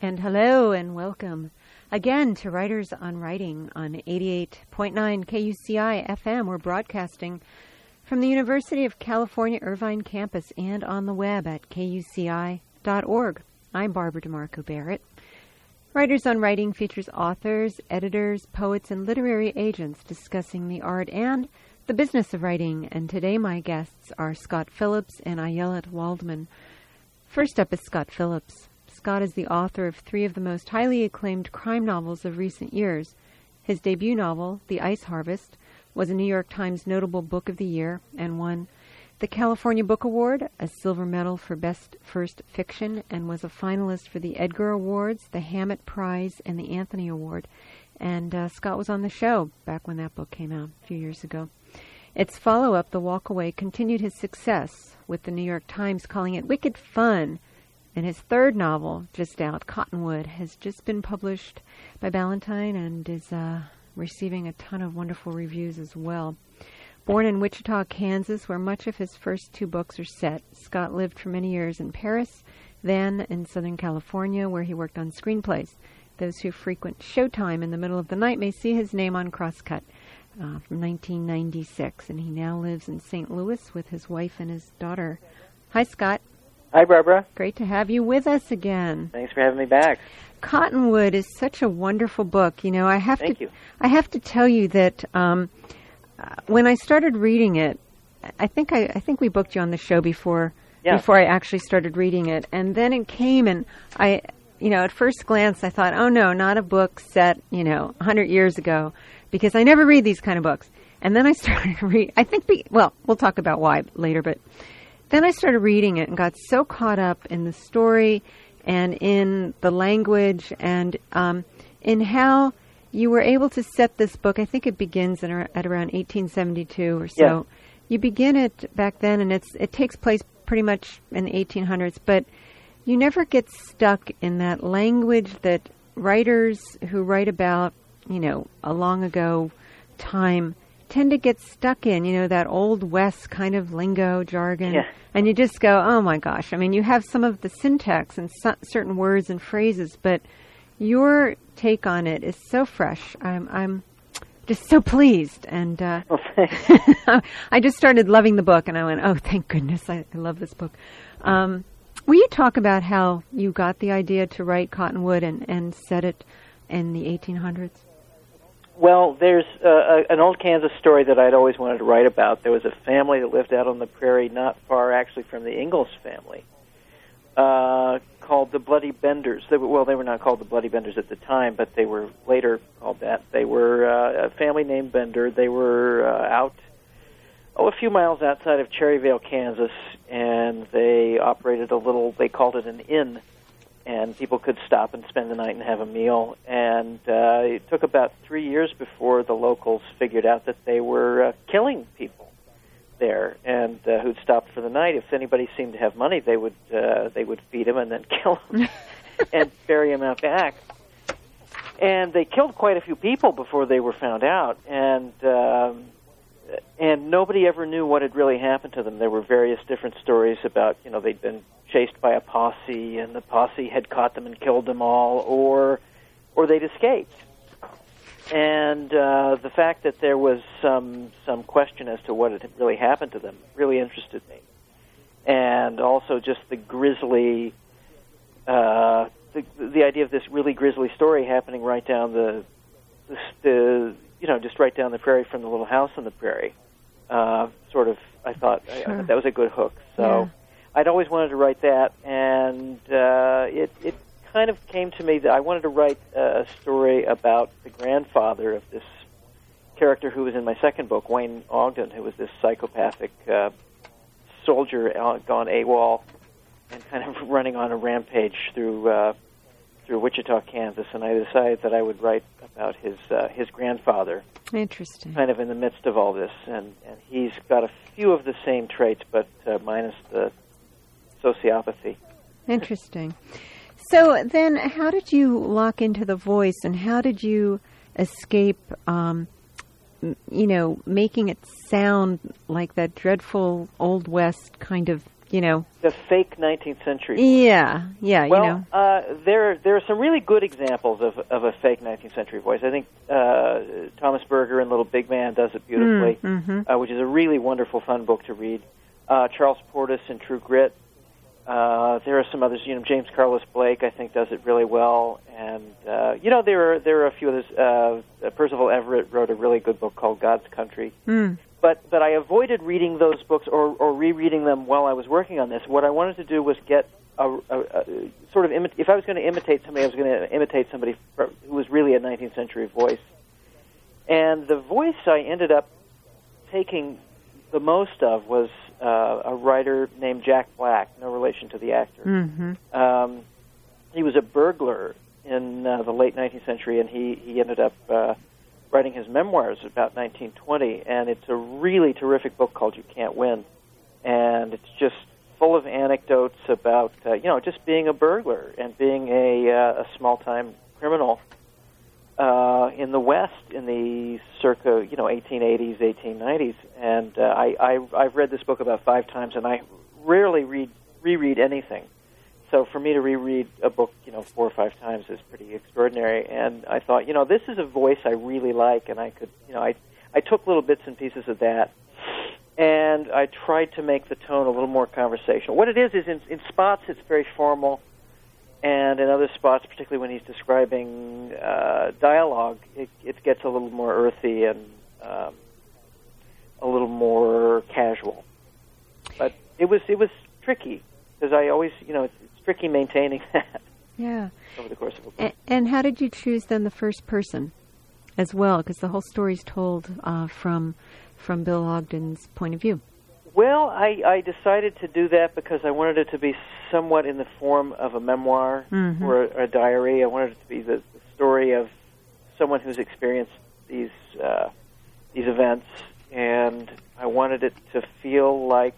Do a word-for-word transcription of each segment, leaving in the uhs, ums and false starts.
And hello and welcome again to Writers on Writing on eighty-eight point nine K U C I F M. We're broadcasting from the University of California Irvine campus and on the web at K U C I dot org. I'm Barbara DeMarco Barrett. Writers on Writing features authors, editors, poets, and literary agents discussing the art and the business of writing. And today my guests are Scott Phillips and Ayelet Waldman. First up is Scott Phillips. Scott is the author of three of the most highly acclaimed crime novels of recent years. His debut novel, The Ice Harvest, was a New York Times Notable Book of the Year and won the California Book Award, a silver medal for Best First Fiction, and was a finalist for the Edgar Awards, the Hammett Prize, and the Anthony Award. And uh, Scott was on the show back when that book came out a few years ago. Its follow-up, The Walkaway, continued his success, with the New York Times calling it wicked fun. And his third novel, just out, Cottonwood, has just been published by Ballantine and is uh, receiving a ton of wonderful reviews as well. Born in Wichita, Kansas, where much of his first two books are set, Scott lived for many years in Paris, then in Southern California, where he worked on screenplays. Those who frequent Showtime in the middle of the night may see his name on Crosscut uh, from nineteen ninety-six, and he now lives in Saint Louis with his wife and his daughter. Hi, Scott. Hi, Barbara. Great to have you with us again. Thanks for having me back. Cottonwood is such a wonderful book. You know, I have Thank to. you. I have to tell you that um, uh, when I started reading it, I think I, I think we booked you on the show before Yeah. before I actually started reading it, and then it came, and I, you know, at first glance, I thought, oh no, not a book set, you know, a hundred years ago, because I never read these kind of books. And then I started to read. I think, be, well, we'll talk about why later, but. Then I started reading it and got so caught up in the story and in the language and um, in how you were able to set this book. I think it begins in, at around eighteen seventy-two or so. Yeah. You begin it back then, and it's it takes place pretty much in the eighteen hundreds, but you never get stuck in that language that writers who write about, you know, a long ago time tend to get stuck in, you know, that old West kind of lingo, jargon. Yeah. And you just go, oh my gosh. I mean, you have some of the syntax and so- certain words and phrases, but your take on it is so fresh. I'm, I'm just so pleased. And uh, Well, thanks. I just started loving the book, and I went, oh, thank goodness, I, I love this book. Um, will you talk about how you got the idea to write Cottonwood and, and set it in the eighteen hundreds? Well, there's uh, a, an old Kansas story that I'd always wanted to write about. There was a family that lived out on the prairie not far, actually, from the Ingalls family, uh, called the Bloody Benders. They were, well, they were not called the Bloody Benders at the time, but they were later called that. They were uh, a family named Bender. They were uh, out, oh, a few miles outside of Cherryvale, Kansas, and they operated a little, they called it an inn, and people could stop and spend the night and have a meal. And uh, it took about three years before the locals figured out that they were uh, killing people there, and uh, who'd stopped for the night. If anybody seemed to have money, they would uh, they would feed them and then kill them and bury them out back. And they killed quite a few people before they were found out, and um, and nobody ever knew what had really happened to them. There were various different stories about, you know, they'd been chased by a posse, and the posse had caught them and killed them all, or or they'd escaped. And uh, the fact that there was some some question as to what had really happened to them really interested me. And also just the grisly, uh, the, the idea of this really grisly story happening right down the, the, the you know, just right down the prairie from the little house on the prairie. Uh, sort of, I thought, Sure. I, I thought that was a good hook. So. Yeah. I'd always wanted to write that, and uh, it, it kind of came to me that I wanted to write a story about the grandfather of this character who was in my second book, Wayne Ogden, who was this psychopathic uh, soldier gone AWOL and kind of running on a rampage through uh, through Wichita, Kansas. And I decided that I would write about his uh, his grandfather. Interesting. Kind of in the midst of all this, and, and he's got a few of the same traits, but uh, minus the sociopathy. Interesting. So then how did you lock into the voice, and how did you escape, um, you know, making it sound like that dreadful Old West kind of you know, the fake nineteenth century. Yeah, yeah, well, you know. uh, there there are some really good examples of of a fake nineteenth century voice. I think uh, Thomas Berger in Little Big Man does it beautifully, mm, mm-hmm. uh, which is a really wonderful, fun book to read. Uh, Charles Portis in True Grit. Uh, there are some others. You know, James Carlos Blake, I think, does it really well. And uh, you know, there are there are a few others. Uh, Percival Everett wrote a really good book called God's Country. Mm. But but I avoided reading those books or, or rereading them while I was working on this. What I wanted to do was get a, a, a sort of imi- if I was going to imitate somebody, I was going to imitate somebody who was really a nineteenth century voice. And the voice I ended up taking the most of was uh, a writer named Jack Black, no relation to the actor. Mm-hmm. Um, he was a burglar in uh, the late nineteenth century, and he, he ended up uh, writing his memoirs about nineteen twenty, and it's a really terrific book called You Can't Win. And it's just full of anecdotes about, uh, you know, just being a burglar and being a, uh, a small-time criminal uh, in the West in the circa, you know, eighteen eighties, eighteen nineties. And uh, I, I, I've read this book about five times, and I rarely read reread anything. So for me to reread a book, you know, four or five times is pretty extraordinary. And I thought, you know, this is a voice I really like, and I could, you know, I, I took little bits and pieces of that, and I tried to make the tone a little more conversational. What it is is in, in spots it's very formal, and in other spots, particularly when he's describing uh, dialogue, it, it gets a little more earthy and um, a little more casual. But it was it was tricky because I always, you know, it's, it's tricky maintaining that. Yeah. Over the course of a book. And, and how did you choose then the first person as well? Because the whole story's told uh, from from Bill Ogden's point of view. Well, I, I decided to do that because I wanted it to be somewhat in the form of a memoir mm-hmm. or a, a diary. I wanted it to be the, the story of someone who's experienced these uh, these events, and I wanted it to feel like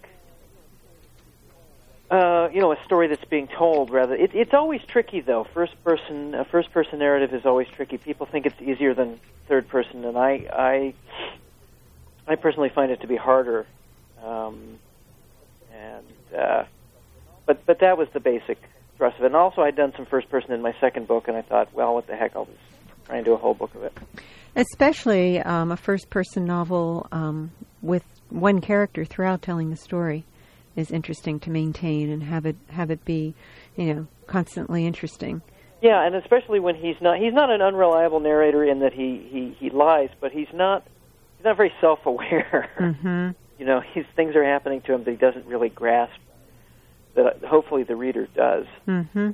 uh, you know, a story that's being told. Rather, it, it's always tricky though. First person, a first person narrative is always tricky. People think it's easier than third person, and I I, I personally find it to be harder. Um, and uh, but but that was the basic thrust of it. And also, I'd done some first person in my second book, and I thought, well, what the heck? I'll just try and do a whole book of it. Especially um, a first person novel um, with one character throughout telling the story is interesting to maintain and have it have it be, you know, constantly interesting. Yeah, and especially when he's not he's not an unreliable narrator in that he he, he lies, but he's not he's not very self aware. Mm-hmm. You know, he's, things are happening to him that he doesn't really grasp, that hopefully the reader does. Mm-hmm.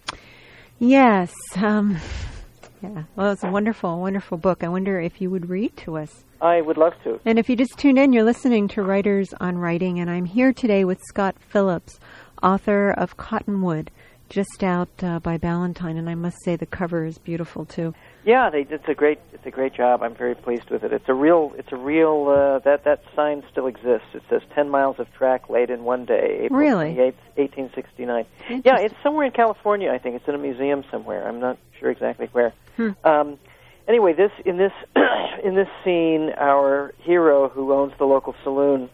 Yes. Um, yeah. Well, it's a wonderful, wonderful book. I wonder if you would read to us. I would love to. And if you just tuned in, you're listening to Writers on Writing, and I'm here today with Scott Phillips, author of Cottonwood, just out uh, by Ballantine, and I must say the cover is beautiful too. Yeah, they, it's a great it's a great job. I'm very pleased with it. It's a real it's a real uh, that that sign still exists. It says ten miles of track laid in one day, April really? twenty-eighth, eighteen sixty-nine. Yeah, it's somewhere in California. I think it's in a museum somewhere. I'm not sure exactly where. Hmm. Um, anyway, this in this in this scene, our hero who owns the local saloon,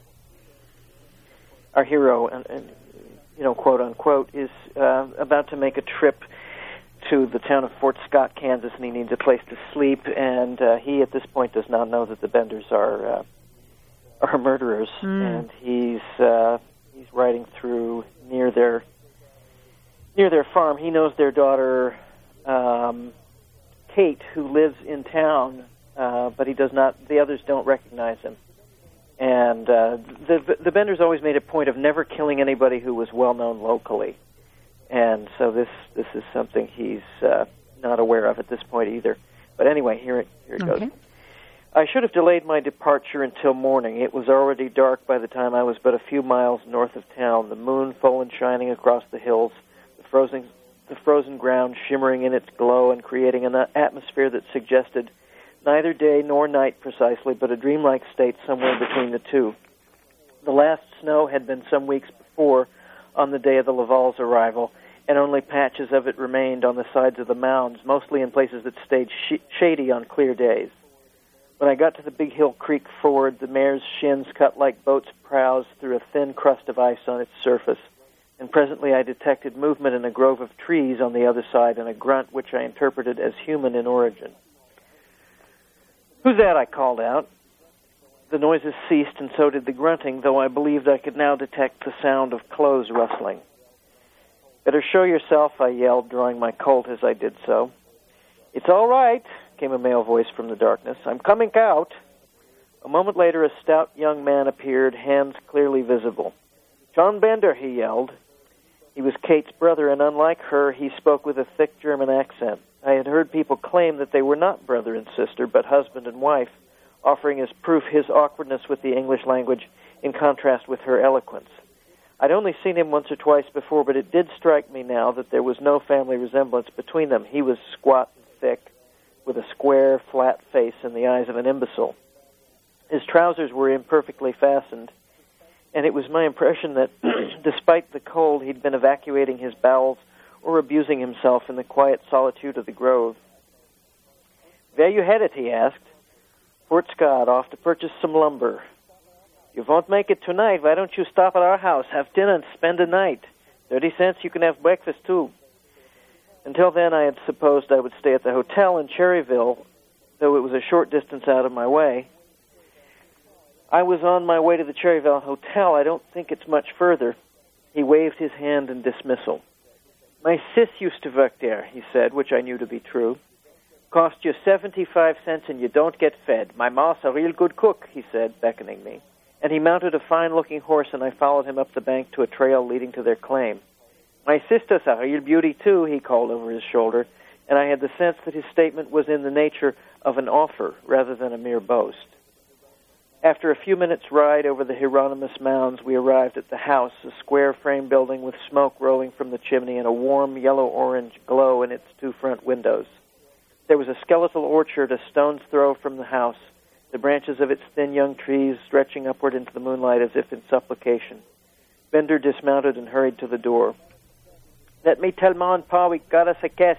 our hero, and, and you know, quote unquote, is uh, about to make a trip to the town of Fort Scott, Kansas, and he needs a place to sleep. And uh, he, at this point, does not know that the Benders are uh, are murderers. Mm. And he's uh, he's riding through near their near their farm. He knows their daughter, um, Kate, who lives in town, uh, but he does not. The others don't recognize him. And uh, the the Benders always made a point of never killing anybody who was well known locally. And so this this is something he's uh, not aware of at this point either. But anyway, here it here it okay. goes. I should have delayed my departure until morning. It was already dark by the time I was but a few miles north of town. The moon full and shining across the hills, the frozen the frozen ground shimmering in its glow and creating an atmosphere that suggested neither day nor night precisely, but a dreamlike state somewhere between the two. The last snow had been some weeks before, on the day of the Laval's arrival, and only patches of it remained on the sides of the mounds, mostly in places that stayed sh- shady on clear days. When I got to the Big Hill Creek ford, the mare's shins cut like boats' prows through a thin crust of ice on its surface, and presently I detected movement in a grove of trees on the other side and a grunt which I interpreted as human in origin. "Who's that?" I called out. The noises ceased, and so did the grunting, though I believed I could now detect the sound of clothes rustling. "Better show yourself," I yelled, drawing my Colt as I did so. "It's all right," came a male voice from the darkness. "I'm coming out." A moment later, a stout young man appeared, hands clearly visible. "John Bender," he yelled. He was Kate's brother, and unlike her, he spoke with a thick German accent. I had heard people claim that they were not brother and sister, but husband and wife, offering as proof his awkwardness with the English language in contrast with her eloquence. I'd only seen him once or twice before, but it did strike me now that there was no family resemblance between them. He was squat and thick, with a square, flat face and the eyes of an imbecile. His trousers were imperfectly fastened, and it was my impression that, despite the cold, he'd been evacuating his bowels or abusing himself in the quiet solitude of the grove. "Where you headed?" he asked. "Fort Scott, off to purchase some lumber." "You won't make it tonight. Why don't you stop at our house, have dinner, and spend the night? Thirty cents, you can have breakfast, too." Until then, I had supposed I would stay at the hotel in Cherryville, though it was a short distance out of my way. I was on my way to the Cherryville Hotel. I don't think it's much further. He waved his hand in dismissal. "My sis used to work there," he said, which I knew to be true. "Cost you seventy-five cents and you don't get fed. My ma's a real good cook," he said, beckoning me. And he mounted a fine-looking horse, and I followed him up the bank to a trail leading to their claim. "My sister's a real beauty, too," he called over his shoulder, and I had the sense that his statement was in the nature of an offer rather than a mere boast. After a few minutes' ride over the Hieronymus Mounds, we arrived at the house, a square frame building with smoke rolling from the chimney and a warm yellow-orange glow in its two front windows. There was a skeletal orchard a stone's throw from the house, the branches of its thin young trees stretching upward into the moonlight as if in supplication. Bender dismounted and hurried to the door. "Let me tell Ma and Pa we got us a guest."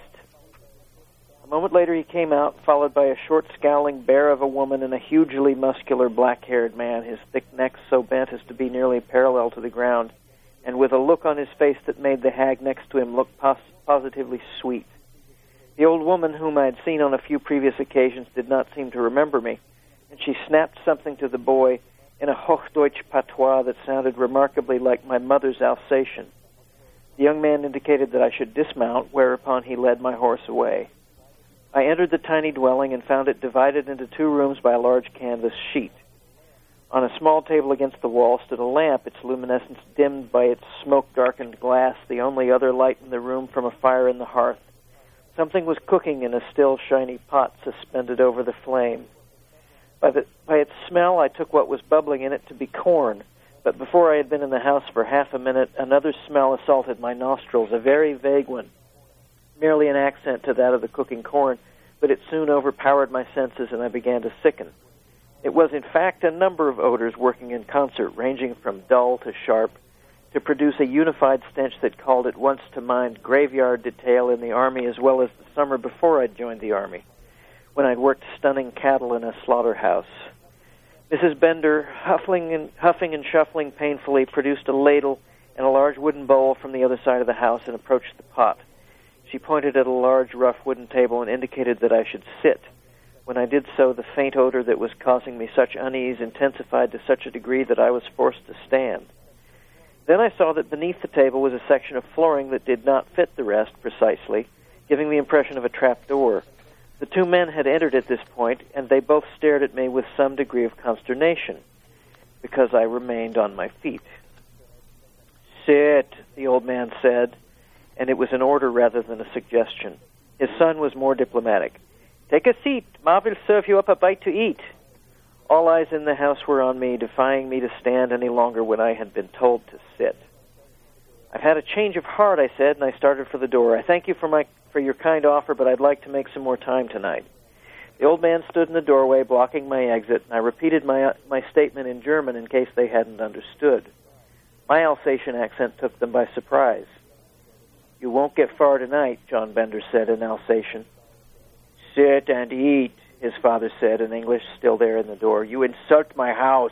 A moment later he came out, followed by a short, scowling bear of a woman and a hugely muscular, black-haired man, his thick neck so bent as to be nearly parallel to the ground, and with a look on his face that made the hag next to him look pos- positively sweet. The old woman, whom I had seen on a few previous occasions, did not seem to remember me, and she snapped something to the boy in a Hochdeutsch patois that sounded remarkably like my mother's Alsatian. The young man indicated that I should dismount, whereupon he led my horse away. I entered the tiny dwelling and found it divided into two rooms by a large canvas sheet. On a small table against the wall stood a lamp, its luminescence dimmed by its smoke-darkened glass, the only other light in the room from a fire in the hearth. Something was cooking in a still, shiny pot suspended over the flame. By, the, by its smell, I took what was bubbling in it to be corn, but before I had been in the house for half a minute, another smell assaulted my nostrils, a very vague one, merely an accent to that of the cooking corn, but it soon overpowered my senses and I began to sicken. It was, in fact, a number of odors working in concert, ranging from dull to sharp, to produce a unified stench that called at once to mind graveyard detail in the Army as well as the summer before I'd joined the Army, when I'd worked stunning cattle in a slaughterhouse. Missus Bender, huffing and, huffing and shuffling painfully, produced a ladle and a large wooden bowl from the other side of the house and approached the pot. She pointed at a large, rough wooden table and indicated that I should sit. When I did so, the faint odor that was causing me such unease intensified to such a degree that I was forced to stand. Then I saw that beneath the table was a section of flooring that did not fit the rest precisely, giving the impression of a trap door. The two men had entered at this point, and they both stared at me with some degree of consternation, because I remained on my feet. "Sit," the old man said, and it was an order rather than a suggestion. His son was more diplomatic. "Take a seat. Ma will serve you up a bite to eat." All eyes in the house were on me, defying me to stand any longer when I had been told to sit. "I've had a change of heart," I said, and I started for the door. "I thank you for my for your kind offer, but I'd like to make some more time tonight." The old man stood in the doorway, blocking my exit, and I repeated my uh, my statement in German in case they hadn't understood. My Alsatian accent took them by surprise. "You won't get far tonight," John Bender said in Alsatian. "Sit and eat," his father said in English, still there in the door. "You insult my house."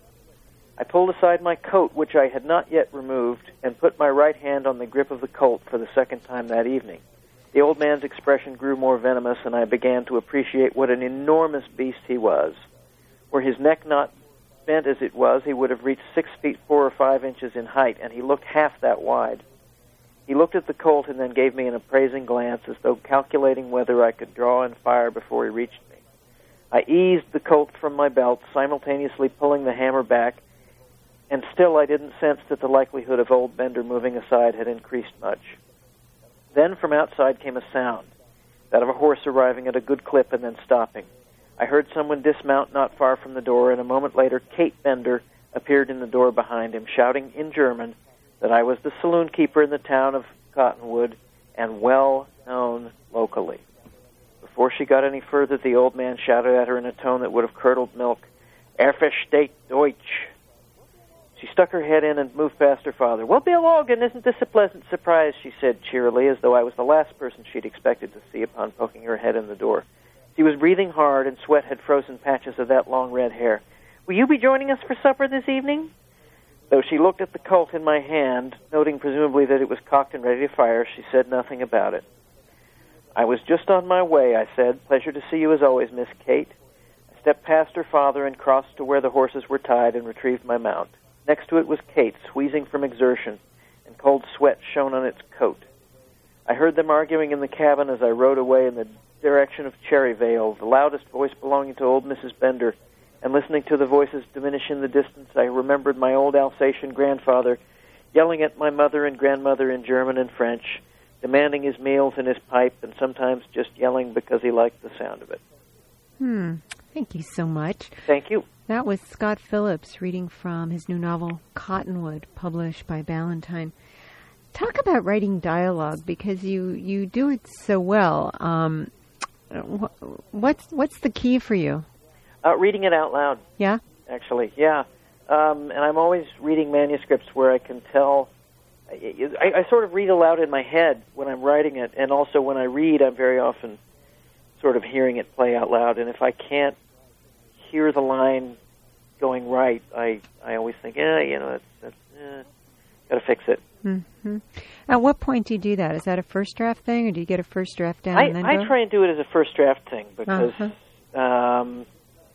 I pulled aside my coat, which I had not yet removed, and put my right hand on the grip of the Colt for the second time that evening. The old man's expression grew more venomous, and I began to appreciate what an enormous beast he was. Were his neck not bent as it was, he would have reached six feet four or five inches in height, and he looked half that wide. He looked at the Colt and then gave me an appraising glance, as though calculating whether I could draw and fire before he reached me. I eased the Colt from my belt, simultaneously pulling the hammer back, and still I didn't sense that the likelihood of old Bender moving aside had increased much. Then from outside came a sound, that of a horse arriving at a good clip and then stopping. I heard someone dismount not far from the door, and a moment later Kate Bender appeared in the door behind him, shouting in German that I was the saloon keeper in the town of Cottonwood and well known locally. Before she got any further, the old man shouted at her in a tone that would have curdled milk, "Er versteht Deutsch." She stuck her head in and moved past her father. "Well, Bill Logan, isn't this a pleasant surprise?" she said cheerily, as though I was the last person she'd expected to see upon poking her head in the door. She was breathing hard, and sweat had frozen patches of that long red hair. "Will you be joining us for supper this evening?" Though she looked at the Colt in my hand, noting presumably that it was cocked and ready to fire, she said nothing about it. "I was just on my way," I said. "Pleasure to see you as always, Miss Kate." I stepped past her father and crossed to where the horses were tied and retrieved my mount. Next to it was Kate, wheezing from exertion, and cold sweat shone on its coat. I heard them arguing in the cabin as I rode away in the direction of Cherryvale, the loudest voice belonging to old Missus Bender, and listening to the voices diminish in the distance, I remembered my old Alsatian grandfather yelling at my mother and grandmother in German and French, demanding his meals and his pipe, and sometimes just yelling because he liked the sound of it. Hmm. Thank you so much. Thank you. That was Scott Phillips reading from his new novel, Cottonwood, published by Ballantine. Talk about writing dialogue, because you, you do it so well. Um, what's what's the key for you? Uh, reading it out loud. Yeah? Actually, yeah. Um, and I'm always reading manuscripts where I can tell. I, I sort of read aloud in my head when I'm writing it, and also when I read, I'm very often sort of hearing it play out loud. And if I can't hear the line going right, I, I always think, eh, you know, that's, that's eh, got to fix it. Mm-hmm. At what point do you do that? Is that a first draft thing, or do you get a first draft down I, and then I go? try and do it as a first draft thing because, uh-huh. um,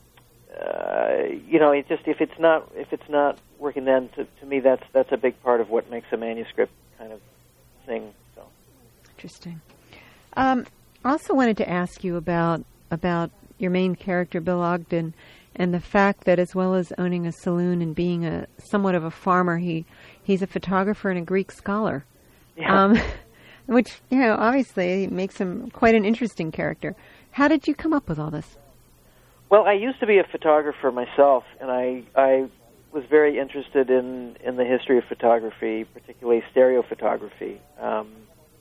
uh, you know, it just if it's not if it's not working, then to, to me that's that's a big part of what makes a manuscript kind of thing. So interesting. Um, I also wanted to ask you about about your main character, Bill Ogden, and the fact that as well as owning a saloon and being a somewhat of a farmer, he he's a photographer and a Greek scholar, yeah. um, which, you know, obviously makes him quite an interesting character. How did you come up with all this? Well, I used to be a photographer myself, and I I was very interested in, in the history of photography, particularly stereo photography. Um,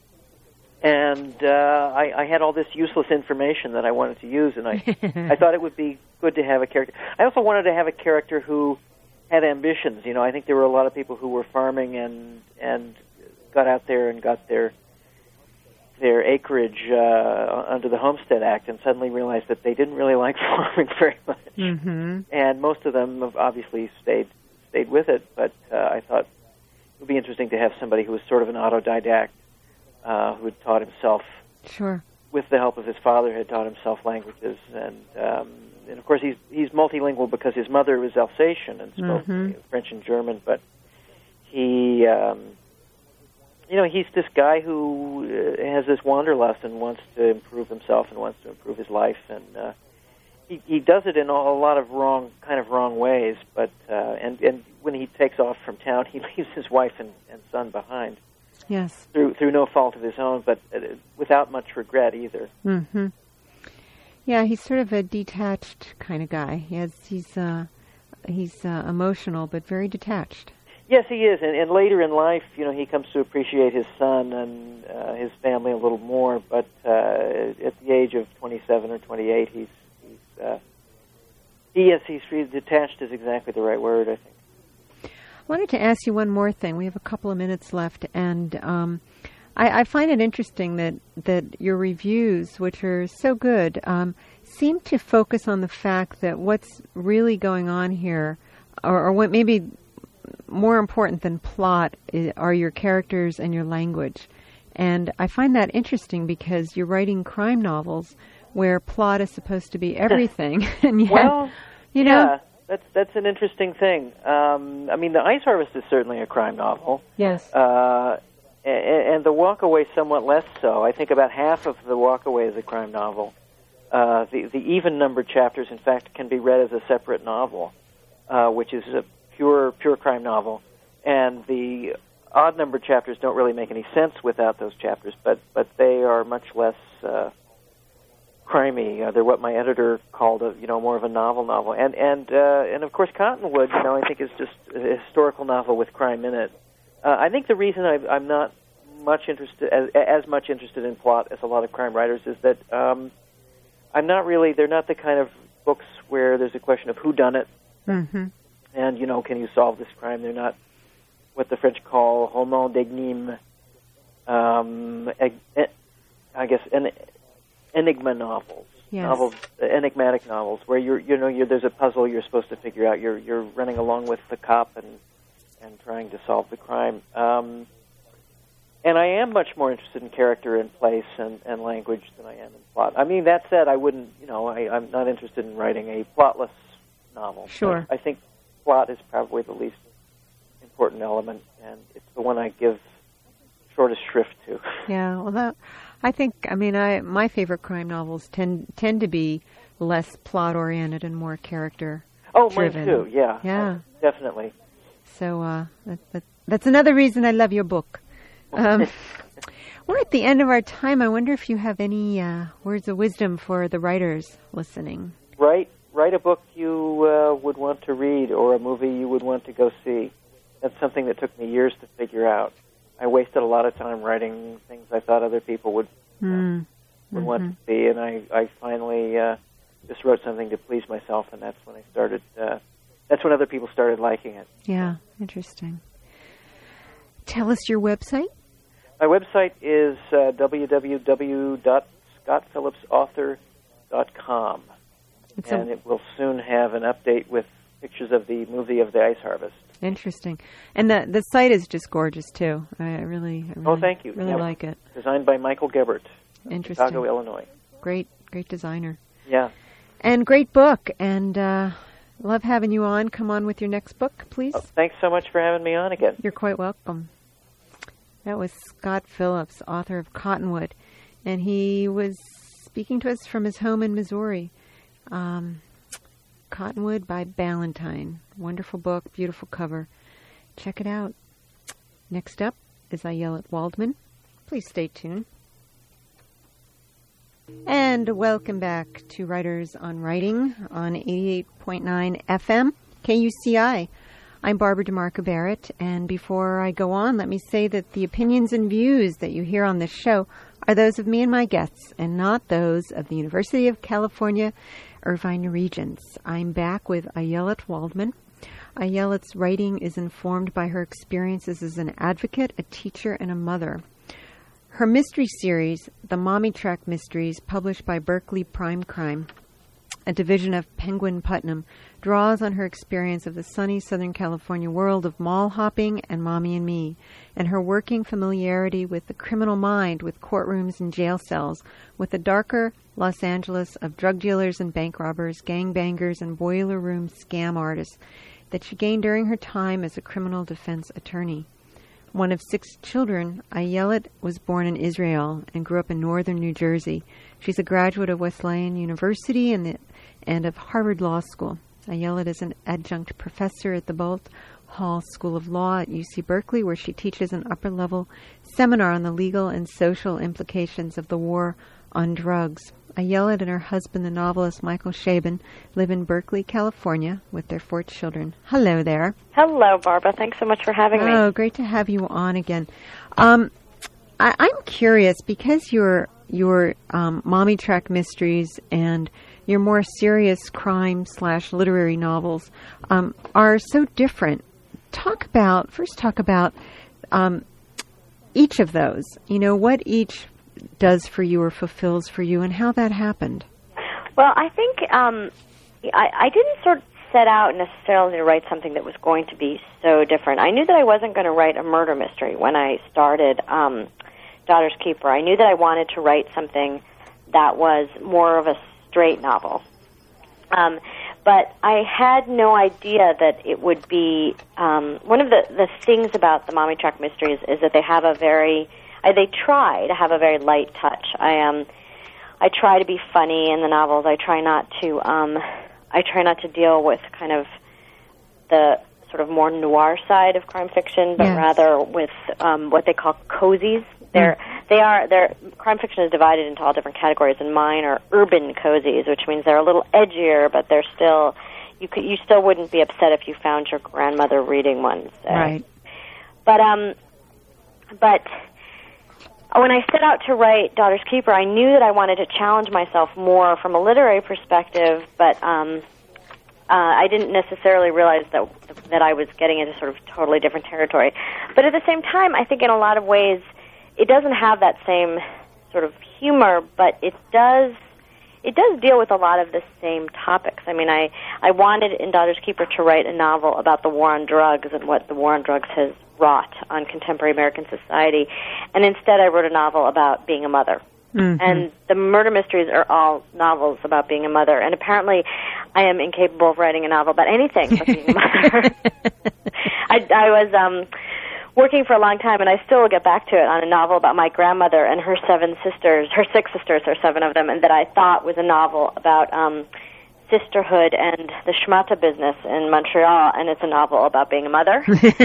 and uh, I, I had all this useless information that I wanted to use, and I I thought it would be good to have a character. I also wanted to have a character who had ambitions. You know, I think there were a lot of people who were farming and and got out there and got their their acreage uh, under the Homestead Act, and suddenly realized that they didn't really like farming very much. Mm-hmm. And most of them have obviously stayed stayed with it. But uh, I thought it would be interesting to have somebody who was sort of an autodidact, uh, who had taught himself, sure, with the help of his father, had taught himself languages, and um, and of course he's he's multilingual because his mother was Alsatian and spoke mm-hmm. French and German, but he. Um, You know, he's this guy who uh, has this wanderlust and wants to improve himself and wants to improve his life, and uh, he he does it in a, a lot of wrong, kind of wrong ways. But uh, and and when he takes off from town, he leaves his wife and, and son behind. Yes, through through no fault of his own, but uh, without much regret either. Mm-hmm. Yeah, he's sort of a detached kind of guy. He has, he's uh, he's uh, emotional, but very detached. Yes, he is, and, and later in life, you know, he comes to appreciate his son and uh, his family a little more. But uh, at the age of twenty-seven or twenty-eight, he's he's uh, he yes, he's he's detached is exactly the right word, I think. I wanted to ask you one more thing. We have a couple of minutes left, and um, I, I find it interesting that that your reviews, which are so good, um, seem to focus on the fact that what's really going on here, or, or what maybe more important than plot, is, are your characters and your language. And I find that interesting because you're writing crime novels where plot is supposed to be everything, and yet, well, you know, yeah, that's that's an interesting thing. Um, I mean, The Ice Harvest is certainly a crime novel. Yes. Uh, and, and The Walkaway somewhat less so. I think about half of The Walkaway is a crime novel. Uh, the the even-numbered chapters, in fact, can be read as a separate novel, uh, which is a pure pure crime novel, and the odd-numbered chapters don't really make any sense without those chapters, but but they are much less uh, crimey. Uh, they're what my editor called a you know more of a novel novel, and and uh, and of course Cottonwood, you know, I think is just a historical novel with crime in it. Uh, I think the reason I, I'm not much interested as, as much interested in plot as a lot of crime writers is that um, I'm not really. They're not the kind of books where there's a question of who done it, mm-hmm. and you know, can you solve this crime? They're not what the French call roman d'énigme. Um, I guess en- enigma novels, yes. novels, enigmatic novels, where you're, you know, you're, there's a puzzle you're supposed to figure out. You're, you're running along with the cop and and trying to solve the crime. Um, and I am much more interested in character and place and, and language than I am in plot. I mean, that said, I wouldn't, you know, I, I'm not interested in writing a plotless novel. Sure. I, I think plot is probably the least important element, and it's the one I give shortest shrift to. Yeah, well, that, I think, I mean, I my favorite crime novels tend tend to be less plot-oriented and more character Oh, driven. mine too, yeah. Yeah. Uh, definitely. So uh, that, that, that's another reason I love your book. Um, we're at the end of our time. I wonder if you have any uh, words of wisdom for the writers listening. Write, write a book you uh, would want to read or a movie you would want to go see. That's something that took me years to figure out. I wasted a lot of time writing things I thought other people would Mm. uh, would mm-hmm. want to see, and I, I finally uh, just wrote something to please myself, and that's when I started. Uh, that's when other people started liking it. Yeah, interesting. Tell us your website. My website is uh, w w w dot scott phillips author dot com, It's and a, it will soon have an update with pictures of the movie of the Ice Harvest. interesting. And the the site is just gorgeous, too. I, I, really, I really, Oh, thank you. really Yeah. like it. Designed by Michael Gebert, Interesting. Chicago, Illinois. Great, great designer. Yeah. And great book. And uh, love having you on. Come on with your next book, please. Oh, thanks so much for having me on again. You're quite welcome. That was Scott Phillips, author of Cottonwood. And he was speaking to us from his home in Missouri. Um, Cottonwood by Ballantine. Wonderful book, beautiful cover. Check it out. Next up is Ayelet Waldman. Please stay tuned. And welcome back to Writers on Writing on eighty-eight point nine F M, K U C I. I'm Barbara DeMarco Barrett, and before I go on, let me say that the opinions and views that you hear on this show are those of me and my guests, and not those of the University of California, Irvine Regents. I'm back with Ayelet Waldman. Ayelet's writing is informed by her experiences as an advocate, a teacher, and a mother. Her mystery series, The Mommy Track Mysteries, published by Berkeley Prime Crime, a division of Penguin Putnam, draws on her experience of the sunny Southern California world of mall hopping and Mommy and Me, and her working familiarity with the criminal mind, with courtrooms and jail cells, with the darker Los Angeles of drug dealers and bank robbers, gangbangers, and boiler room scam artists that she gained during her time as a criminal defense attorney. One of six children, Ayelet was born in Israel and grew up in northern New Jersey. She's a graduate of Wesleyan University and, the, and of Harvard Law School. Ayelet is an adjunct professor at the Bolt Hall School of Law at U C Berkeley, where she teaches an upper-level seminar on the legal and social implications of the war on drugs. Ayelet and her husband, the novelist Michael Chabon, live in Berkeley, California, with their four children. Hello there. Hello, Barbara. Thanks so much for having me. Oh, great to have you on again. Um, I, I'm curious, because your your um, Mommy Track Mysteries and your more serious crime slash literary novels um, are so different. Talk about first. Talk about um, each of those. You know, what each does for you or fulfills for you, and how that happened. Well, I think um, I, I didn't sort of set out necessarily to write something that was going to be so different. I knew that I wasn't going to write a murder mystery when I started um, Daughter's Keeper. I knew that I wanted to write something that was more of a straight novel. Um, but I had no idea that it would be, um, one of the, the things about the Mommy Track mysteries is that they have a very, uh, they try to have a very light touch. I um, I try to be funny in the novels. I try not to, um, I try not to deal with kind of the sort of more noir side of crime fiction, but yes. rather with um, what they call cozies. They're, mm. they are, they're, crime fiction is divided into all different categories, and mine are urban cozies, which means they're a little edgier, but they're still, you could, you still wouldn't be upset if you found your grandmother reading one. Say. Right. But, um, but when I set out to write Daughter's Keeper, I knew that I wanted to challenge myself more from a literary perspective, but, um, Uh, I didn't necessarily realize that that I was getting into sort of totally different territory. But at the same time, I think in a lot of ways, it doesn't have that same sort of humor, but it does it does deal with a lot of the same topics. I mean, I, I wanted in Daughter's Keeper to write a novel about the war on drugs and what the war on drugs has wrought on contemporary American society, and instead I wrote a novel about being a mother. Mm-hmm. And the murder mysteries are all novels about being a mother. And apparently I am incapable of writing a novel about anything but being a mother. I, I was um, working for a long time, and I still will get back to it, on a novel about my grandmother and her seven sisters, her six sisters, or seven of them, and that I thought was a novel about um, sisterhood and the schmata business in Montreal, and it's a novel about being a mother.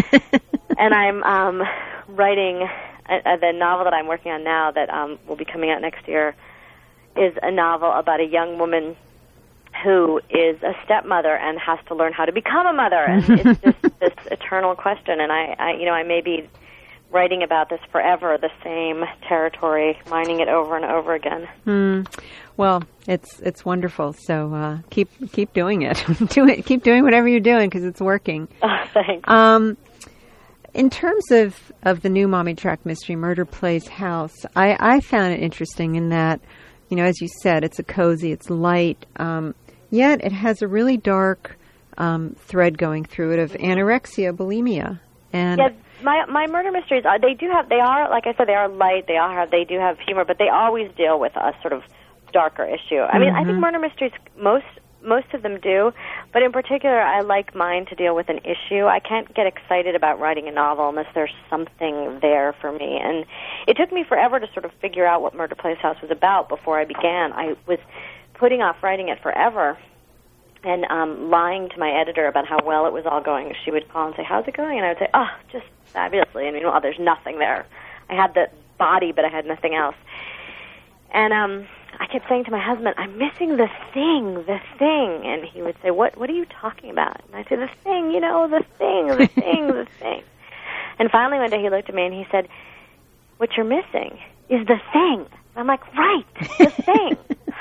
And I'm um, writing... Uh, the novel that I'm working on now that um, will be coming out next year is a novel about a young woman who is a stepmother and has to learn how to become a mother. And it's just this eternal question. And I, I, you know, I may be writing about this forever, the same territory, mining it over and over again. Mm. Well, it's it's wonderful. So uh, keep keep doing it. Do it. Keep doing whatever you're doing because it's working. Oh, thanks. Um, In terms of, of the new Mommy Track mystery, Murder Plays House, I, I found it interesting in that, you know, as you said, it's a cozy, it's light, um, yet it has a really dark um, thread going through it of anorexia, bulimia, and yeah, my my murder mysteries are, they do have they are like I said they are light, they are they do have humor, but they always deal with a sort of darker issue. I mean, mm-hmm. I think murder mysteries most. Most of them do, but in particular, I like mine to deal with an issue. I can't get excited about writing a novel unless there's something there for me. And it took me forever to sort of figure out what Murder Plays House was about before I began. I was putting off writing it forever and um, lying to my editor about how well it was all going. She would call and say, "How's it going?" And I would say, "Oh, just fabulously." And meanwhile, there's nothing there. I had the body, but I had nothing else. And um I kept saying to my husband, "I'm missing the thing, the thing." And he would say, what What are you talking about? And I said, "The thing, you know, the thing, the thing, the thing." And finally one day he looked at me and he said, "What you're missing is the thing." And I'm like, "Right, the thing."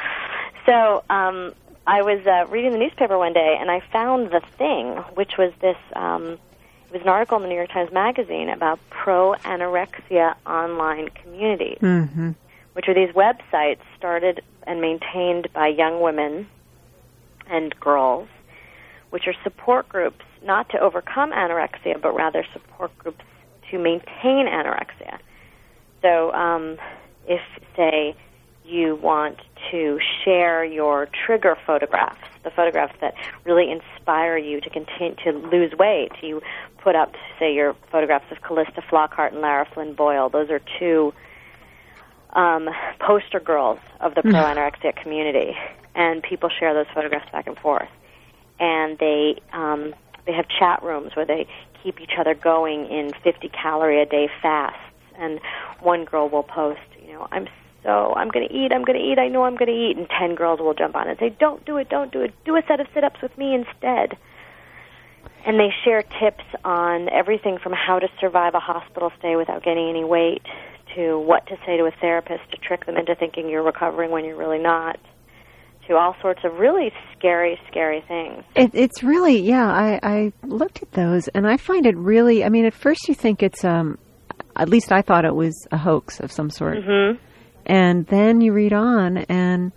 So um, I was uh, reading the newspaper one day and I found the thing, which was this, um, it was an article in the New York Times Magazine about pro-anorexia online communities. Mm-hmm. Which are these websites started and maintained by young women and girls, which are support groups not to overcome anorexia, but rather support groups to maintain anorexia. So um, if, say, you want to share your trigger photographs, the photographs that really inspire you to continue to lose weight, you put up, say, your photographs of Callista Flockhart and Lara Flynn Boyle. Those are two Um, poster girls of the pro-anorexia community, and people share those photographs back and forth. And they um, they have chat rooms where they keep each other going in fifty calorie a day fasts. And one girl will post, you know, "I'm so I'm going to eat, I'm going to eat, I know I'm going to eat," and ten girls will jump on and say, "Don't do it, don't do it, do a set of sit-ups with me instead." And they share tips on everything from how to survive a hospital stay without gaining any weight, to what to say to a therapist to trick them into thinking you're recovering when you're really not, to all sorts of really scary, scary things. It, it's really, yeah, I, I looked at those, and I find it really, I mean, at first you think it's, um, at least I thought it was a hoax of some sort. Mm-hmm. And then you read on, and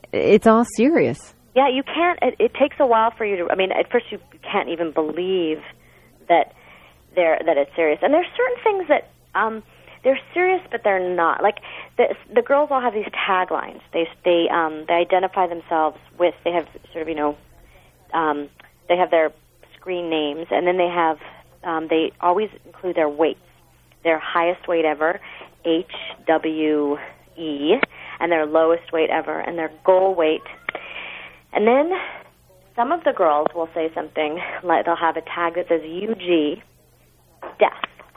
it's all serious. Yeah, you can't, it, it takes a while for you to, I mean, at first you can't even believe that they're, that it's serious. And there's certain things that, um, they're serious, but they're not. Like, the, the girls all have these taglines. They, they, um, they identify themselves with, they have sort of, you know, um, they have their screen names, and then they have, um, they always include their weights. Their highest weight ever, H W E, and their lowest weight ever, and their goal weight. And then some of the girls will say something, like they'll have a tag that says U G, death.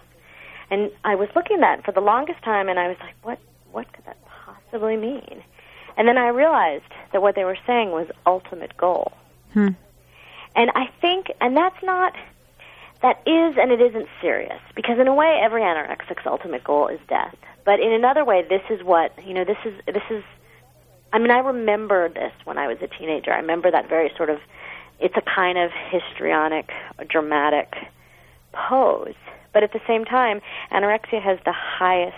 And I was looking at that for the longest time, and I was like, what, what could that possibly mean? And then I realized that what they were saying was ultimate goal. Hmm. And I think, and that's not, that is and it isn't serious, because in a way every anorexic's ultimate goal is death. But in another way, this is what, you know, this is, this is, I mean, I remember this when I was a teenager. I remember that very sort of, it's a kind of histrionic, dramatic pose. But at the same time, anorexia has the highest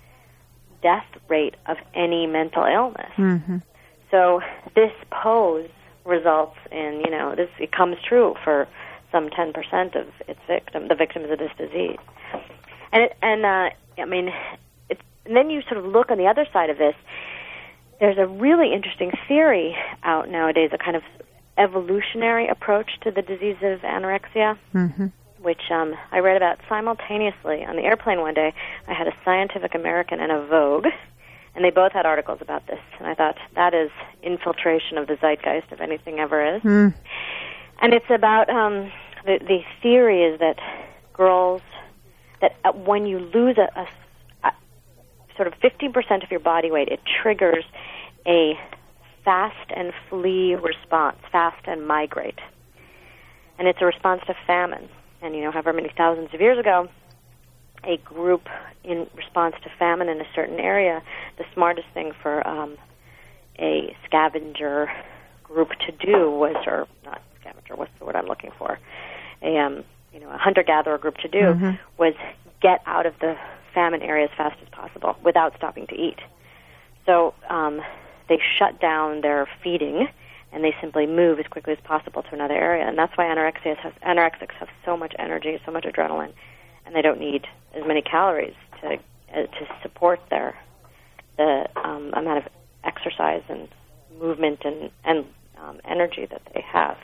death rate of any mental illness. Mm-hmm. So this pose results in, you know, this, it comes true for some ten percent of its victim, the victims of this disease. And, it, and uh, I mean, it's, and then you sort of look on the other side of this. There's a really interesting theory out nowadays, a kind of evolutionary approach to the disease of anorexia, mm-hmm. which um, I read about simultaneously on the airplane one day. I had a Scientific American and a Vogue, and they both had articles about this. And I thought, that is infiltration of the zeitgeist, if anything ever is. Mm. And it's about, um, the, the theory is that girls, that uh, when you lose a, a sort of fifteen percent of your body weight, it triggers a fast and flee response, fast and migrate. And it's a response to famine. And, you know, however many thousands of years ago, a group in response to famine in a certain area, the smartest thing for um, a scavenger group to do was, or not scavenger, what's the word I'm looking for? A, um, you know, a hunter-gatherer group to do mm-hmm. was get out of the famine area as fast as possible without stopping to eat. So um, they shut down their feeding, and they simply move as quickly as possible to another area. And that's why anorexics have, anorexics have so much energy, so much adrenaline, and they don't need as many calories to uh, to support their the um, amount of exercise and movement and, and um, energy that they have.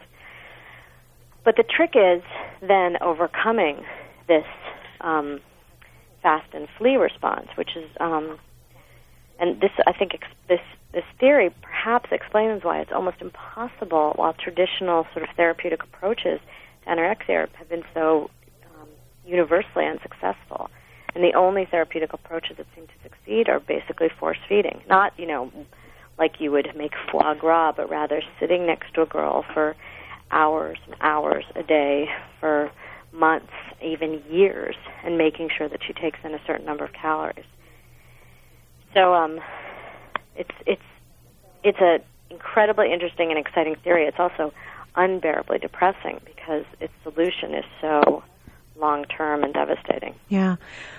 But the trick is then overcoming this um, fast and flee response, which is, um, and this I think ex- this this theory perhaps explains why it's almost impossible, while traditional sort of therapeutic approaches to anorexia have been so um, universally unsuccessful. And the only therapeutic approaches that seem to succeed are basically force feeding, not, you know, like you would make foie gras, but rather sitting next to a girl for hours and hours a day for months, even years, and making sure that she takes in a certain number of calories. So um, it's it's it's a incredibly interesting and exciting theory. It's also unbearably depressing because its solution is so long-term and devastating. Yeah.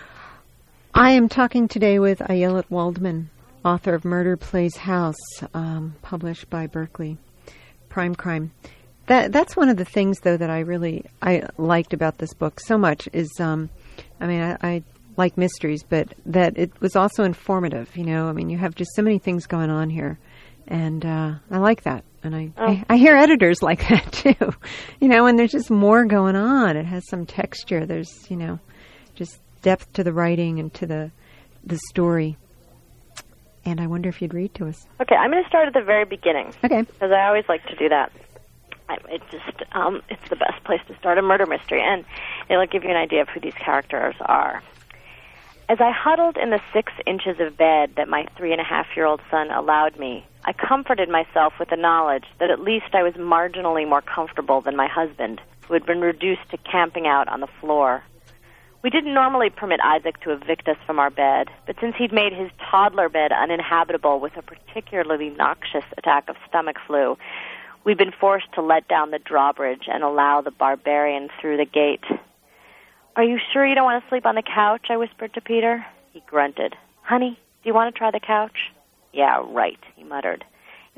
I am talking today with Ayelet Waldman, author of Murder Plays House, um, published by Berkeley Prime Crime. That that's one of the things, though, that I really I liked about this book so much is, um, I mean, I, I like mysteries, but that it was also informative. You know, I mean, you have just so many things going on here, and uh, I like that. And I, oh. I I hear editors like that too. You know, and there's just more going on. It has some texture. There's, you know, just depth to the writing and to the the story. And I wonder if you'd read to us. Okay, I'm going to start at the very beginning. Okay. Because I always like to do that. I, it just um, it's the best place to start a murder mystery, and it'll give you an idea of who these characters are. As I huddled in the six inches of bed that my three-and-a-half-year-old son allowed me, I comforted myself with the knowledge that at least I was marginally more comfortable than my husband, who had been reduced to camping out on the floor. We didn't normally permit Isaac to evict us from our bed, but since he'd made his toddler bed uninhabitable with a particularly noxious attack of stomach flu, we'd been forced to let down the drawbridge and allow the barbarian through the gate. "Are you sure you don't want to sleep on the couch?" I whispered to Peter. He grunted. "Honey, do you want to try the couch?" "Yeah, right," he muttered.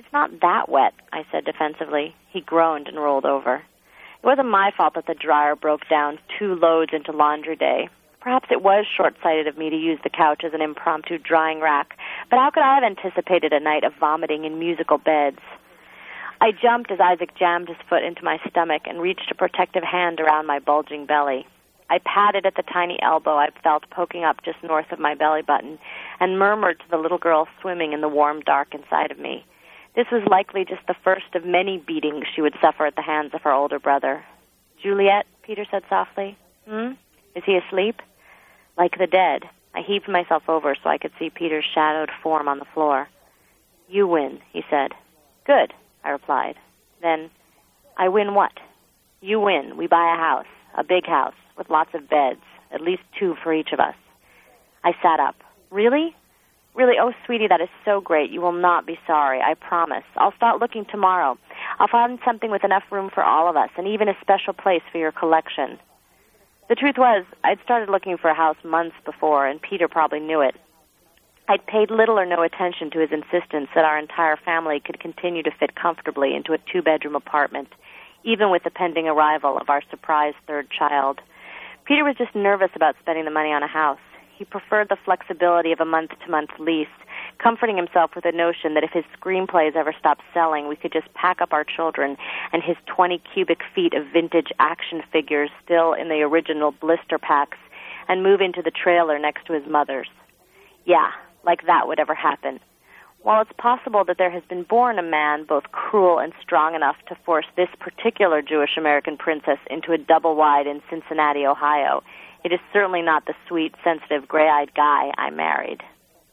It's not that wet, I said defensively. He groaned and rolled over. It wasn't my fault that the dryer broke down two loads into laundry day. Perhaps it was short-sighted of me to use the couch as an impromptu drying rack, but how could I have anticipated a night of vomiting in musical beds? I jumped as Isaac jammed his foot into my stomach and reached a protective hand around my bulging belly. I patted at the tiny elbow I felt poking up just north of my belly button and murmured to the little girl swimming in the warm dark inside of me. This was likely just the first of many beatings she would suffer at the hands of her older brother. Juliet, Peter said softly. Hmm? Is he asleep? Like the dead. I heaved myself over so I could see Peter's shadowed form on the floor. You win, he said. Good, I replied. Then, I win what? You win. We buy a house, a big house, with lots of beds, at least two for each of us. I sat up. Really? Really? Oh, sweetie, that is so great. You will not be sorry, I promise. I'll start looking tomorrow. I'll find something with enough room for all of us, and even a special place for your collection. The truth was, I'd started looking for a house months before, and Peter probably knew it. I'd paid little or no attention to his insistence that our entire family could continue to fit comfortably into a two-bedroom apartment, even with the pending arrival of our surprise third child. Peter was just nervous about spending the money on a house. He preferred the flexibility of a month-to-month lease, comforting himself with the notion that if his screenplays ever stopped selling, we could just pack up our children and his twenty cubic feet of vintage action figures still in the original blister packs and move into the trailer next to his mother's. Yeah, like that would ever happen. While it's possible that there has been born a man both cruel and strong enough to force this particular Jewish-American princess into a double-wide in Cincinnati, Ohio, it is certainly not the sweet, sensitive, gray-eyed guy I married.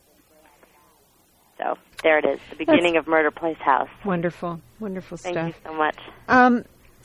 So there it is, the beginning That's of Murder Place House. Wonderful, wonderful stuff. Thank you so much. Um,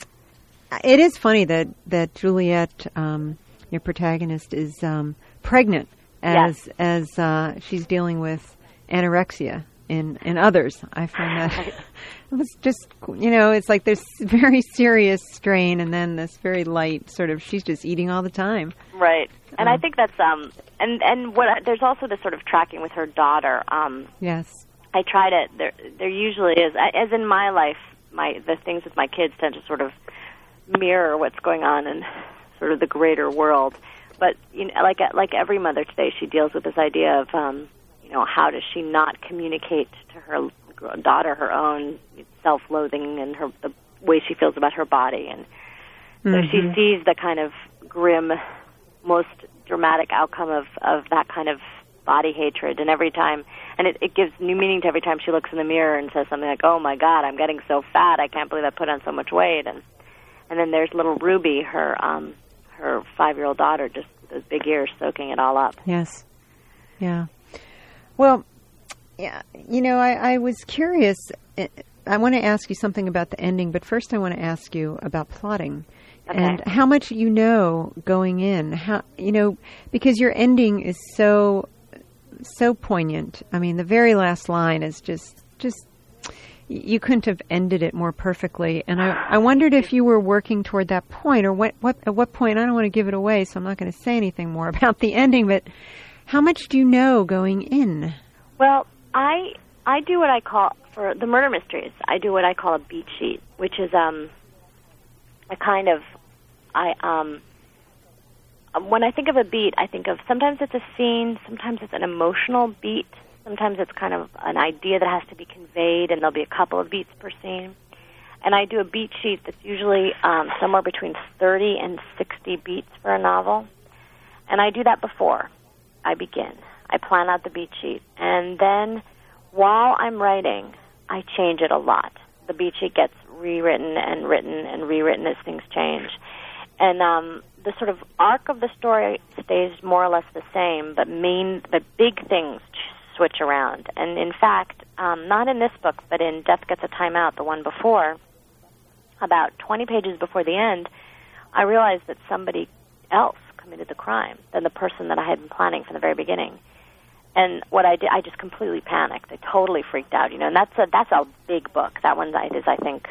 it is funny that, that Juliet, um, your protagonist, is um, pregnant as yes. as uh, she's dealing with anorexia in, in others. I find that it was just, you know, it's like this very serious strain and then this very light sort of, she's just eating all the time. Right. And um, I think that's, um, and, and what there's also this sort of tracking with her daughter. Um, yes. I try to, there, there usually is, as in my life, my the things with my kids tend to sort of mirror what's going on in sort of the greater world. But, you know, like like every mother today, she deals with this idea of, um, you know, how does she not communicate to her daughter her own self-loathing and her the way she feels about her body. And so mm-hmm. she sees the kind of grim, most dramatic outcome of, of that kind of body hatred. And every time, and it, it gives new meaning to every time she looks in the mirror and says something like, oh, my God, I'm getting so fat. I can't believe I put on so much weight. And and then there's little Ruby, her um, her five-year-old daughter, just with those big ears soaking it all up. Yes. Yeah. Well, yeah, you know, I, I was curious. I want to ask you something about the ending, but first I want to ask you about plotting okay. and how much you know going in. How you know, because your ending is so so poignant. I mean, the very last line is just just you couldn't have ended it more perfectly. And I, I wondered if you were working toward that point, or what, what at what point. I don't want to give it away, so I'm not going to say anything more about the ending. But how much do you know going in? Well, I I do what I call, for the murder mysteries, I do what I call a beat sheet, which is um a kind of, I um when I think of a beat, I think of sometimes it's a scene, sometimes it's an emotional beat, sometimes it's kind of an idea that has to be conveyed, and there'll be a couple of beats per scene. And I do a beat sheet that's usually um, somewhere between thirty and sixty beats for a novel. And I do that before I begin. I plan out the beat sheet. And then while I'm writing, I change it a lot. The beat sheet gets rewritten and written and rewritten as things change. And um, the sort of arc of the story stays more or less the same, but main, but big things switch around. And in fact, um, not in this book, but in Death Gets a Time Out, the one before, about twenty pages before the end, I realized that somebody else committed the crime than the person that I had been planning from the very beginning. And what I did, I just completely panicked. I totally freaked out, you know. And that's a that's a big book. That one is, I think,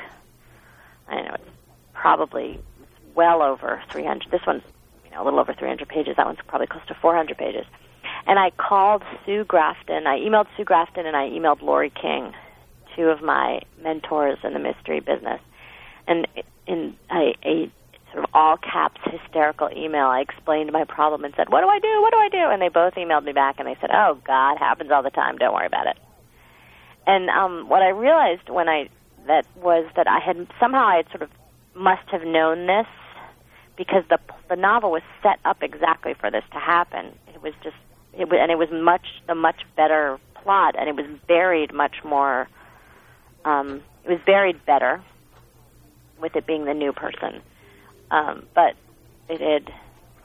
I don't know, it's probably well over three hundred. This one's, you know, a little over three hundred pages. That one's probably close to four hundred pages. And I called Sue Grafton. I emailed Sue Grafton and I emailed Laurie King two of my mentors in the mystery business. And in a, a sort of all-caps hysterical email, I explained my problem and said, what do I do? What do I do? And they both emailed me back, and they said, oh, God, happens all the time. Don't worry about it. And um, what I realized when I that was that I had somehow I had sort of must have known this because the the novel was set up exactly for this to happen. It was just it was, and it was much the much better plot, and it was buried much more. Um, it was buried better with it being the new person, um, but it had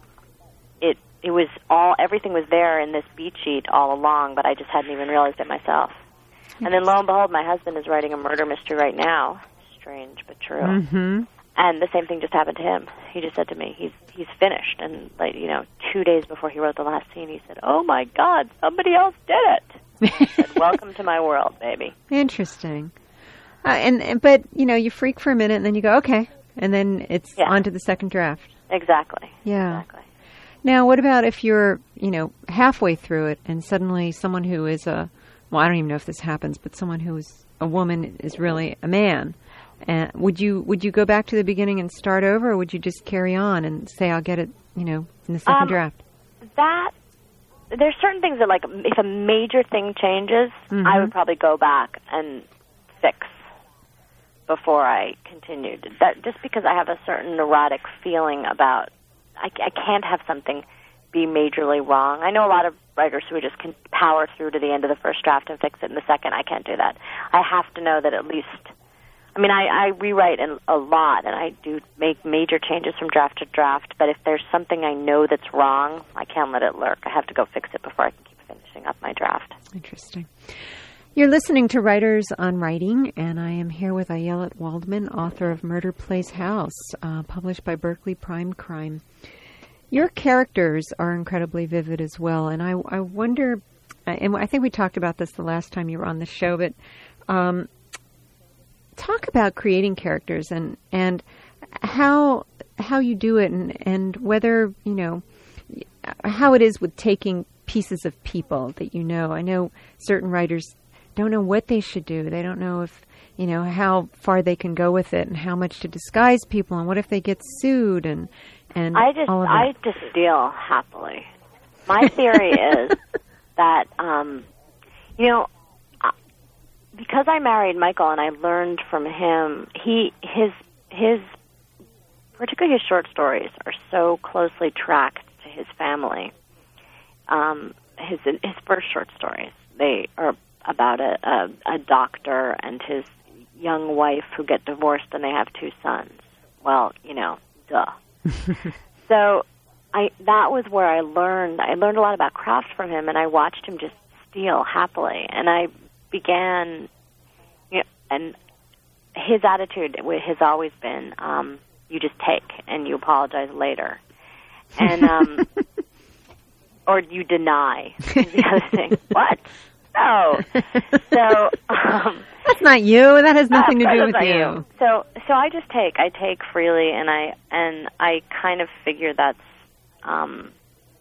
it it was all everything was there in this beat sheet all along, but I just hadn't even realized it myself. And then, lo and behold, my husband is writing a murder mystery right now. Strange, but true. Mm-hmm. And the same thing just happened to him. He just said to me, he's he's finished. And, like, you know, two days before he wrote the last scene, he said, oh, my God, somebody else did it. I said, welcome to my world, baby. Interesting. Uh, and, and But, you know, you freak for a minute, and then you go, okay. And then it's yeah. on to the second draft. Exactly. Yeah. Exactly. Now, what about if you're, you know, halfway through it, and suddenly someone who is a... Well, I don't even know if this happens, but someone who is a woman is really a man. Uh, would you would you go back to the beginning and start over, or would you just carry on and say, I'll get it, you know, in the second um, draft? That, there's certain things that, like, if a major thing changes, mm-hmm. I would probably go back and fix before I continued. That, just because I have a certain neurotic feeling about, I, I can't have something be majorly wrong. I know a lot of writers who just can power through to the end of the first draft and fix it in the second. I can't do that. I have to know that at least, I mean, I, I rewrite in, a lot, and I do make major changes from draft to draft, but if there's something I know that's wrong, I can't let it lurk. I have to go fix it before I can keep finishing up my draft. Interesting. You're listening to Writers on Writing, and I am here with Ayelet Waldman, author of Murder Plays House, uh, published by Berkeley Prime Crime. Your characters are incredibly vivid as well, and I, I wonder, and I think we talked about this the last time you were on the show, but um, talk about creating characters and and how how you do it, and, and whether, you know, how it is with taking pieces of people that you know. I know certain writers don't know what they should do. They don't know if, you know, how far they can go with it and how much to disguise people, and what if they get sued, and And I just I just steal happily. My theory is that um, you know, because I married Michael and I learned from him, he his his particularly his short stories are so closely tracked to his family. Um, his his first short stories, they are about a, a a doctor and his young wife who get divorced and they have two sons. Well, you know, duh. So I that was where I learned. I learned a lot about craft from him, and I watched him just steal happily. And I began, you know, and his attitude has always been, um, you just take and you apologize later. And um, or you deny is the other thing. What? No. So um, that's not you. That has nothing uh, to do with you. you. So, so I just take. I take freely, and I and I kind of figure that's. Um,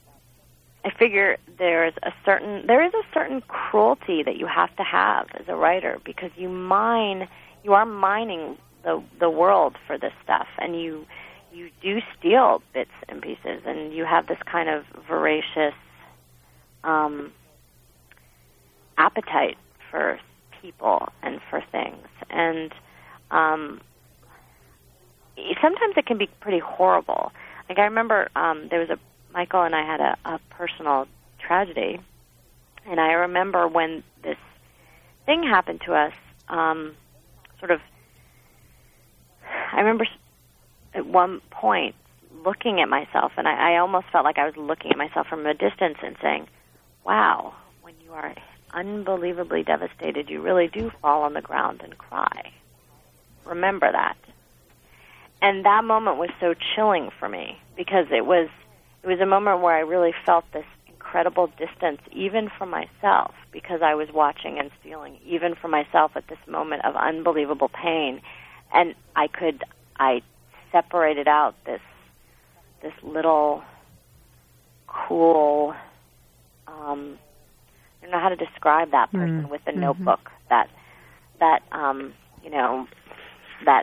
I figure there is a certain there is a certain cruelty that you have to have as a writer, because you mine. You are mining the the world for this stuff, and you you do steal bits and pieces, and you have this kind of voracious um, appetite for people and for things, and um, sometimes it can be pretty horrible. Like I remember um, there was a Michael and I had a, a personal tragedy, and I remember when this thing happened to us. Um, sort of, I remember at one point looking at myself, and I, I almost felt like I was looking at myself from a distance and saying, "Wow, when you are unbelievably devastated, you really do fall on the ground and cry. Remember that." And that moment was so chilling for me, because it was it was a moment where I really felt this incredible distance, even from myself, because I was watching and feeling, even for myself at this moment of unbelievable pain, and I could I separated out this this little cool. Um, I don't know how to describe that person mm-hmm. with the notebook that that um, you know, that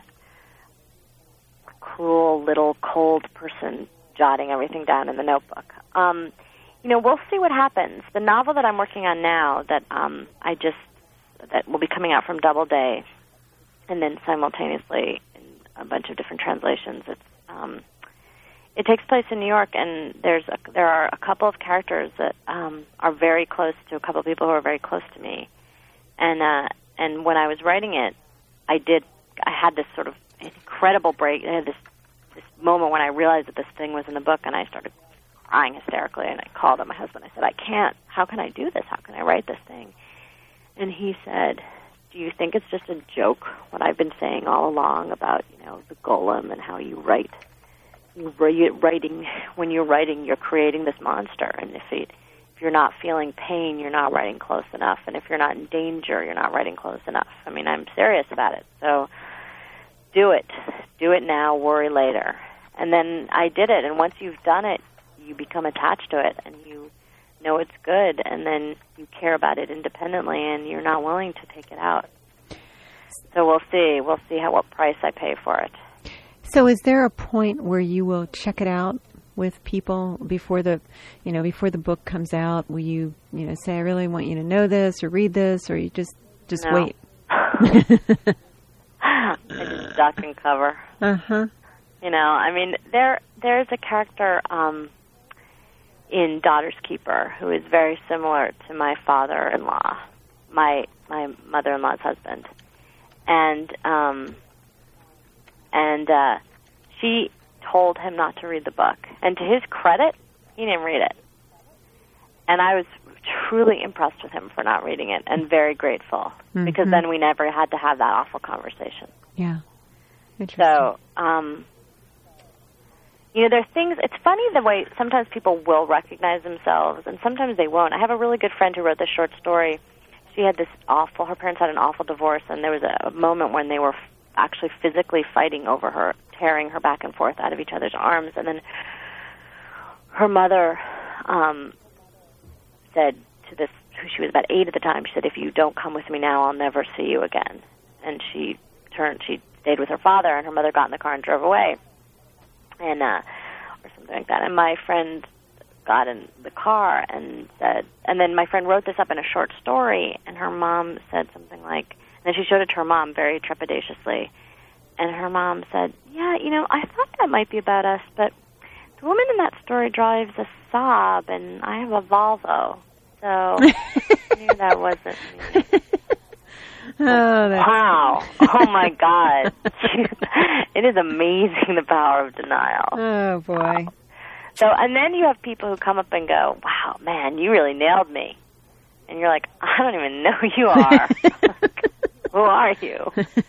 cruel little cold person jotting everything down in the notebook. Um, you know, we'll see what happens. The novel that I'm working on now, that um, I just that will be coming out from Doubleday, and then simultaneously in a bunch of different translations. It's um, it takes place in New York, and there's a, there are a couple of characters that um, are very close to a couple of people who are very close to me. And uh, and when I was writing it, I did I had this sort of incredible break. I had this this moment when I realized that this thing was in the book, and I started crying hysterically. And I called up my husband. I said, "I can't. How can I do this? How can I write this thing?" And he said, "Do you think it's just a joke? What I've been saying all along about, you know, the golem and how you write, you writing when you're writing, you're creating this monster, and if it, if you're not feeling pain, you're not writing close enough, and if you're not in danger, you're not writing close enough. I mean, I'm serious about it. So do it, do it now, worry later." And then I did it, and once you've done it, you become attached to it, and you know it's good, and then you care about it independently, and you're not willing to take it out. So we'll see. We'll see how what price I pay for it. So is there a point where you will check it out with people before the, you know, before the book comes out? Will you, you know, say, "I really want you to know this or read this," or you just just no. wait? I just duck and cover. Uh huh. You know, I mean, there there's a character um, in Daughter's Keeper who is very similar to my father-in-law, my my mother-in-law's husband, and um, and uh, she told him not to read the book. And to his credit, he didn't read it. And I was truly impressed with him for not reading it, and very grateful, mm-hmm. because then we never had to have that awful conversation. Yeah. Interesting. So, um, you know, there are things, it's funny the way sometimes people will recognize themselves, and sometimes they won't. I have a really good friend who wrote this short story. She had this awful, her parents had an awful divorce, and there was a, a moment when they were f- actually physically fighting over her, tearing her back and forth out of each other's arms, and then her mother um, said to this, she was about eight at the time, she said, "If you don't come with me now, I'll never see you again." And she turned, she stayed with her father, and her mother got in the car and drove away, and uh, or something like that. And my friend got in the car and said, and then my friend wrote this up in a short story, and her mom said something like, and then she showed it to her mom very trepidatiously, and her mom said, "Yeah, you know, I thought that might be about us, but the woman in that story drives a Saab, and I have a Volvo, so I knew that wasn't me." Oh, that's wow. Oh, my God. It is amazing, the power of denial. Oh, boy. So, and then you have people who come up and go, "Wow, man, you really nailed me." And you're like, "I don't even know who you are." Who are you?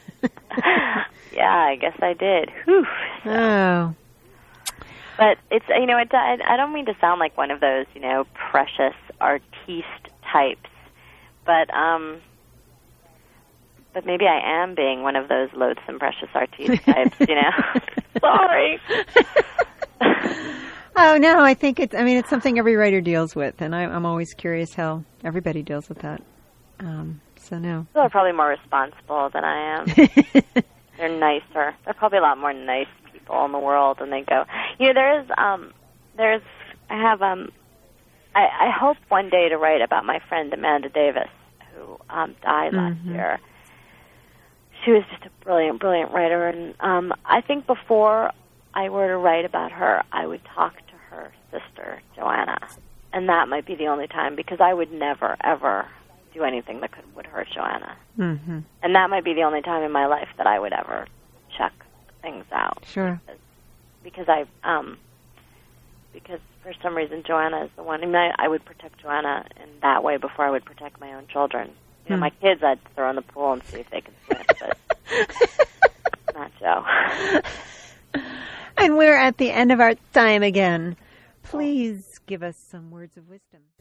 Yeah, I guess I did. Whew. So. Oh. But it's, you know, it, I, I don't mean to sound like one of those, you know, precious artiste types, but, um... But maybe I am being one of those loathsome, precious artiste types, you know. Sorry. Oh, no, I think it's, I mean, it's something every writer deals with, and I, I'm always curious how everybody deals with that. Um, so, no. People are probably more responsible than I am. They're nicer. There are probably a lot more nice people in the world, and they go, you know, there is, um, there's, I have, um, I, I hope one day to write about my friend Amanda Davis, who um, died last mm-hmm. year. She was just a brilliant, brilliant writer, and um, I think before I were to write about her, I would talk to her sister, Joanna, and that might be the only time, because I would never, ever do anything that could would hurt Joanna. Mm-hmm. And that might be the only time in my life that I would ever check things out. Sure. Because, because I, um, because for some reason Joanna is the one. I mean, I, I would protect Joanna in that way before I would protect my own children. You know, mm. my kids I'd throw in the pool and see if they could swim, but not Joe. And we're at the end of our time again. Please give us some words of wisdom.